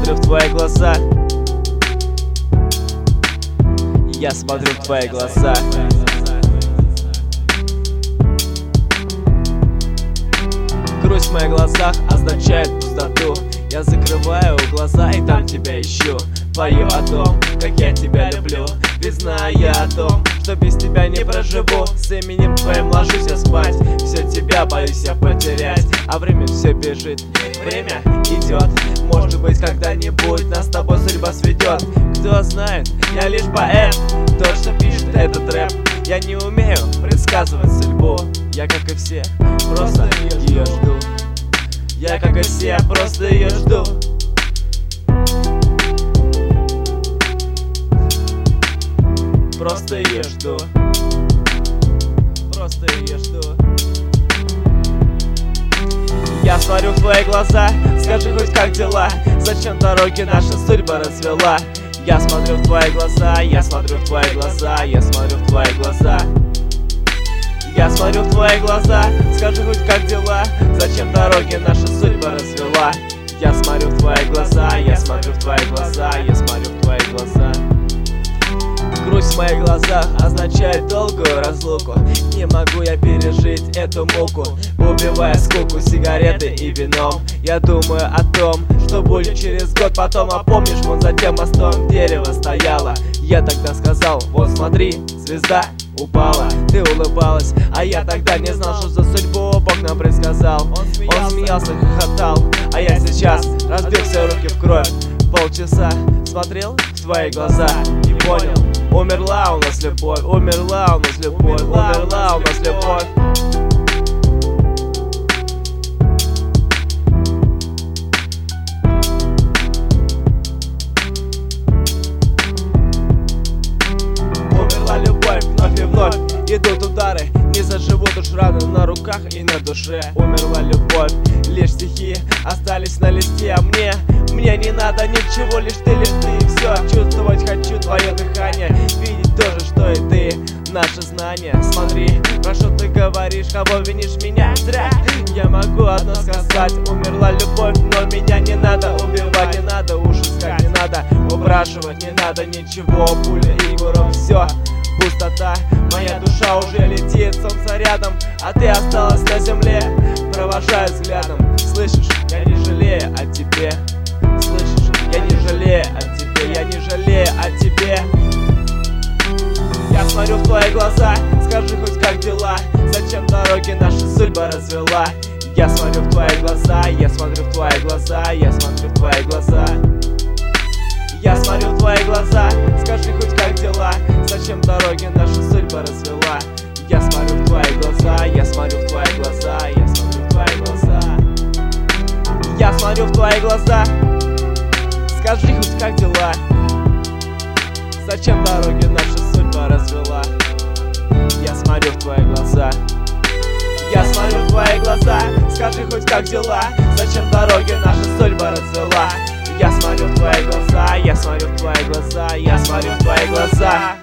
смотрю в твои глаза. Я смотрю в твои глаза. Грусть в моих глазах означает пустоту. Я закрываю глаза и там тебя ищу. Пою о том, как я тебя люблю. Ведь знаю я о том, что без тебя не проживу. С именем твоим ложусь я спать. Все тебя боюсь я потерять. А время все бежит, время идет. Может быть когда-нибудь нас с тобой судьба сведет. Кто знает, я лишь поэт, тот, что пишет этот рэп. Я не умею предсказывать судьбу. Я, как и все, просто ее жду. Я, как и все, просто ее жду. Просто ее жду. Просто ее жду. Я смотрю в твои глаза, скажи хоть как дела. Зачем дороги наша судьба развела? Я смотрю в твои глаза, я смотрю в твои глаза, я смотрю в твои глаза. Я смотрю в твои глаза, скажи хоть как дела. Зачем дороги наша судьба развела? Я смотрю в твои глаза, я смотрю в твои глаза, я смотрю в твои глаза. Грусть в моих глазах означает долгую разлуку. Не могу я пережить эту муку, убивая скуку сигареты и вином. Я думаю о том, что будет через год. Потом опомнишь, вон за тем мостом дерево стояло. Я тогда сказал, вот смотри, звезда упала. Ты улыбалась, а я тогда не знал, что за судьбу Бог нам предсказал. Он смеялся, хохотал, а я сейчас разбил все руки в кровь. Полчаса смотрел в твои глаза и понял, умерла у нас любовь, умерла у нас любовь, умерла у нас любовь. Умерла любовь, вновь и вновь идут удары, не заживут уж раны на руках и на душе. Умерла любовь, лишь стихи остались на листе, а мне не надо ничего, лишь ты и все. Чувствовать хочу твое дыхание, видеть то же, что и ты, наше знание. Смотри, про что ты говоришь, кого винишь меня? Зря. Я могу одно сказать, умерла любовь, но меня не надо убивать, не надо уж искать, не надо упрашивать, не надо ничего, пуля и курок, все. Пустота, моя душа уже летит, солнце рядом, а ты осталась на земле. Провожаю взглядом, слышишь, я не жалею о тебе. Слышишь, я не жалею о тебе, я не жалею о тебе. Я смотрю в твои глаза, скажи хоть как дела. Зачем дороги наша судьба развела? Я смотрю в твои глаза, я смотрю в твои глаза, я смотрю в твои глаза. Я смотрю в твои глаза, скажи хоть как дела. Зачем дороги наша судьба развела? Я смотрю в твои глаза, я смотрю в твои глаза, я смотрю в твои глаза. Я смотрю в твои глаза, скажи хоть как дела. Зачем дороги наша судьба развела? Я смотрю в твои глаза. Я смотрю в твои глаза, скажи хоть как дела. Зачем дороги наша судьба развела? Я смотрю в твои глаза, я смотрю в твои глаза, я смотрю в твои глаза.